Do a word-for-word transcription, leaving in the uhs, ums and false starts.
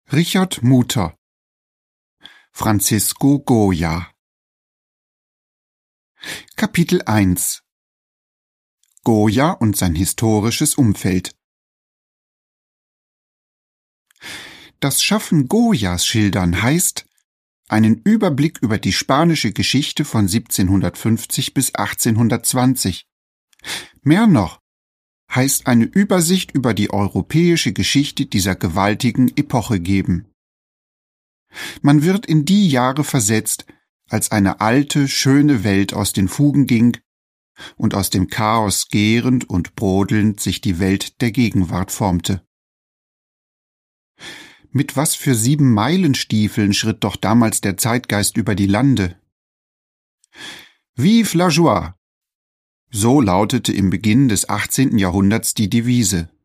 Richard Muter, Francisco Goya. Kapitel eins. Goya und sein historisches Umfeld. Das Schaffen Goyas schildern heißt, einen Überblick über die spanische Geschichte von siebzehnhundertfünfzig bis achtzehnhundertzwanzig. Mehr noch, heißt eine Übersicht über die europäische Geschichte dieser gewaltigen Epoche geben. Man wird in die Jahre versetzt, als eine alte, schöne Welt aus den Fugen ging und aus dem Chaos gärend und brodelnd sich die Welt der Gegenwart formte. Mit was für sieben Meilenstiefeln schritt doch damals der Zeitgeist über die Lande. Vive la joie! So lautete im Beginn des achtzehnten Jahrhunderts die Devise.